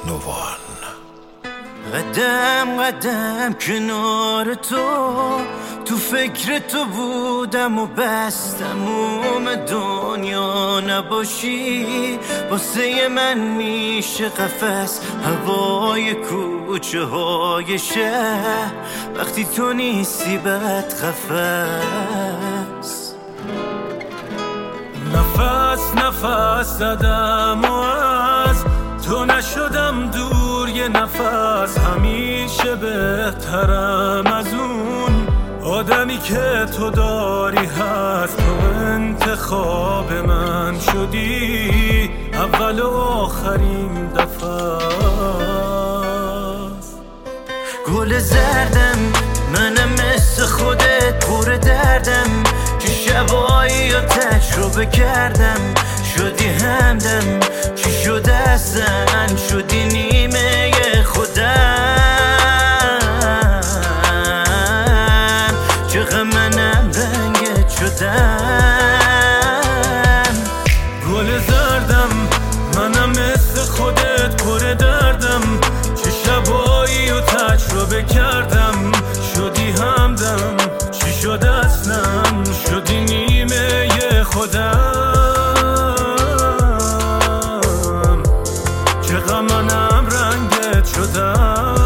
نوان. قدم قدم کنار تو فکر تو بودم و بس تموم دنیا نباشی. واسه من میشه قفس هوای کوچه های شهر، وقتی تو نیستی بد قفس. نفس نفس زدم و از تو نشدم دور یه نفس. همیشه بهترم از اون آدمی که تو داری هست. تو انتخاب من شدی اول و آخرین دفعه. گل زردم منم مثل خودت پر دردم، که شبایی رو تجربه کردم. شدی همدم چی شده اصلا، شدی نیمه خودم. چقدر منم رنگت شدم. گل زردم منم مثل خودت پر دردم، چه شبایی رو تجربه کردم. شدی همدم چی شده اصلا، شدی نیمه خودم. چقدر منم رنگت شدم.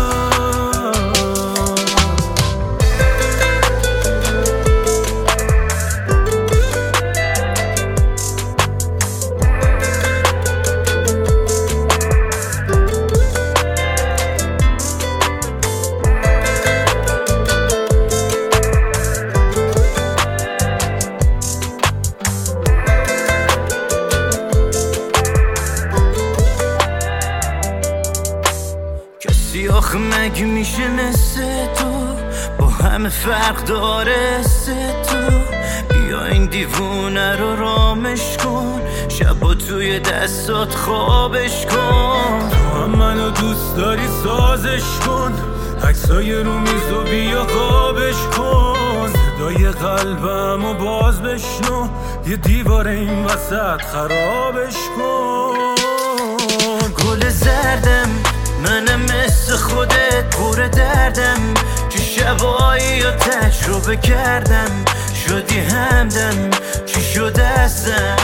کسی آخه مگه میشه مثل تو، با همه فرق داره است تو. بیا این دیوونه رو رامش کن، شبا توی دستات خوابش کن. تو هم منو دوست داری سازش کن، عکسای رو میز و بیا قابش کن. صدای قلبم و باز بشنو، یه دیوار این وسط خرابش کن. گل زردم منم مثل خودت پر دردم، که شبایی رو تجربه کردم. شدی همدم چی شده اصلا،